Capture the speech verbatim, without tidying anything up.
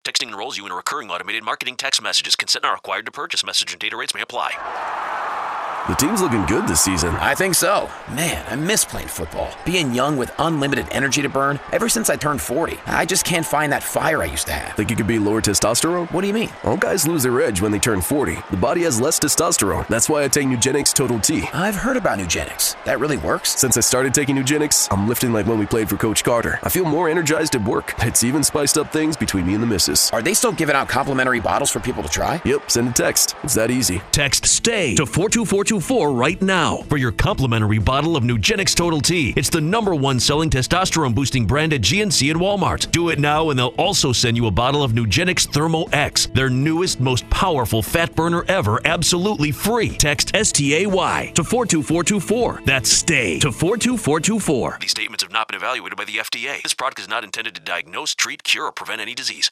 Texting enrolls you in a recurring automated marketing text messages. Consent not required to purchase. Message and data rates may apply. The team's looking good this season. I think so. Man, I miss playing football. Being young with unlimited energy to burn. Ever since I turned forty, I just can't find that fire I used to have. Think it could be lower testosterone? What do you mean? All guys lose their edge when they turn forty. The body has less testosterone. That's why I take Nugenix Total T. I've heard about Nugenix. That really works? Since I started taking Nugenix, I'm lifting like when we played for Coach Carter. I feel more energized at work. It's even spiced up things between me and the missus. Are they still giving out complimentary bottles for people to try? Yep, send a text. It's that easy. Text STAY to four two four two four right now for your complimentary bottle of Nugenix Total T. It's the number one selling testosterone boosting brand at G N C and Walmart. Do it now and they'll also send you a bottle of Nugenix Thermo X, their newest, most powerful fat burner ever, absolutely free. Text S T A Y to four two four two four. That's STAY to four two four two four. These statements have not been evaluated by the F D A. This product is not intended to diagnose, treat, cure, or prevent any disease.